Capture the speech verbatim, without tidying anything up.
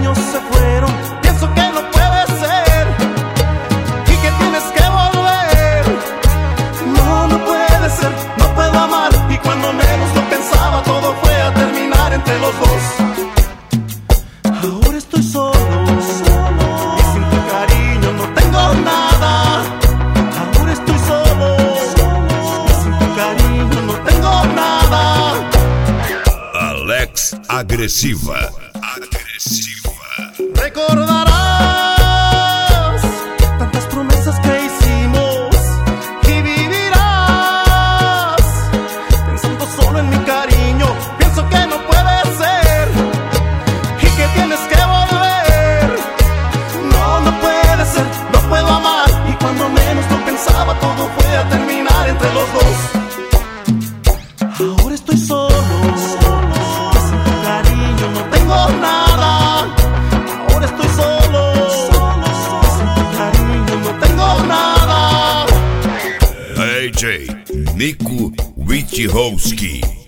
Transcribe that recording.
años se fueron, pienso que no puede ser y que tienes que volver. No, no puede ser, no puedo amar, y cuando menos lo pensaba todo fue a terminar entre los dos. Ahora estoy solo, solo, y sin tu cariño no tengo nada. Ahora estoy solo, solo, y sin tu cariño no tengo nada. Alex Agressiva. Agressiva. Recordarás tantas promesas que hicimos y vivirás pensando solo en mi cariño. Pienso que no puede ser y que tienes que volver. No, no puede ser, no puedo amar, y cuando menos lo pensaba todo fue a terminar entre los dos. Ahora estoy solo, solo, y sin tu cariño no tengo nada. Ahora estoy solo, solo, y sin tu cariño no tengo nada. D J Nico Wojciechowski.